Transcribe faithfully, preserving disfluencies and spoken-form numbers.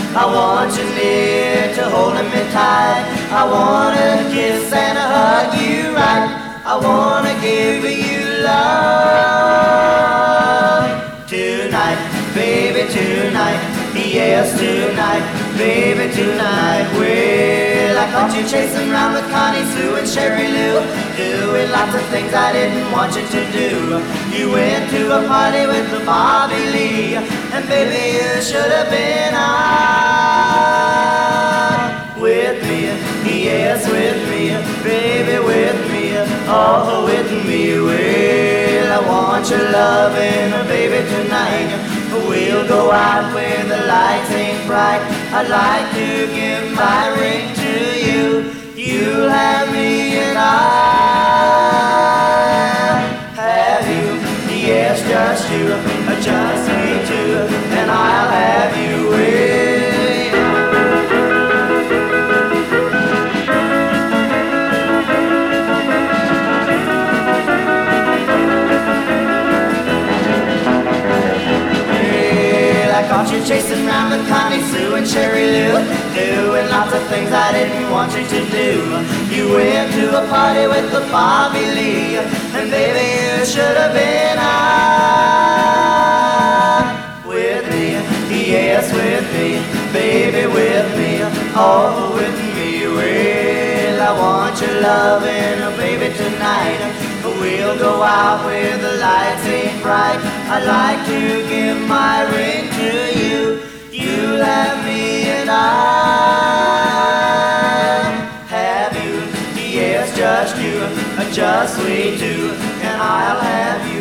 I want you near to holding me tight. I wanna kiss and hug you right. I wanna give you love tonight, baby, tonight. Yes, tonight, baby, tonight. Well, I caught you chasing around with Connie Sue and Sherry Lou, doing lots of things I didn't want you to do. You went to a party with the Bobby Lee, and baby, you should have been out with me. Yes, with me, baby, with me, oh, with me. Well, I want your loving, baby, tonight. We'll go out where the lights ain't bright. I'd like to give my ring to you. You'll have me and I'll have you. Yes, just you, just me too, and I'll have you with. Caught you chasing around with Connie Sue and Sherry Lou, doing lots of things I didn't want you to do. You went to a party with the Bobby Lee, and baby, you should have been out with me. Yes, with me, baby, with me, oh, with me. Well, I want your loving, baby, tonight. We'll go out where the lights ain't bright. I'd like to give my ring to you. You'll have me and I'll have you. Yes, just you, just we two, and I'll have you.